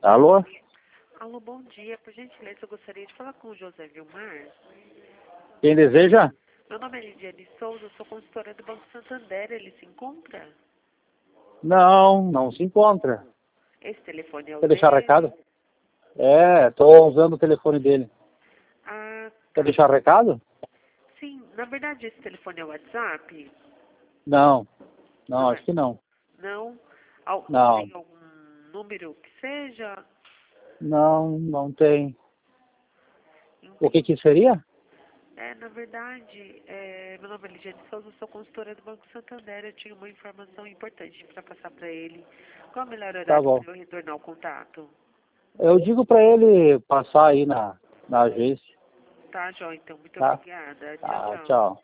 Alô? Alô, bom dia. Por gentileza, eu gostaria de falar com o José Vilmar. Quem deseja? Meu nome é Lidiane Souza, eu sou consultora do Banco Santander. Ele se encontra? Não, não se encontra. Esse telefone é o Quer deixar dele? recado? Estou usando o telefone dele. Ah, Quer tá. deixar recado? Sim, na verdade esse telefone é o WhatsApp? Não, não, Não é? acho que não. Não? Não, Tem algum número que seja? não tem. O Entendi. que seria? Na verdade, meu nome é Lidiane Souza, eu sou consultora do Banco Santander. Eu tinha uma informação importante para passar para ele. Qual é o melhor Tá horário bom. para eu retornar o contato? Eu digo para ele passar aí na agência, Tá, Jó, então. Muito tá? obrigada. Tchau, Tá, tchau. tchau.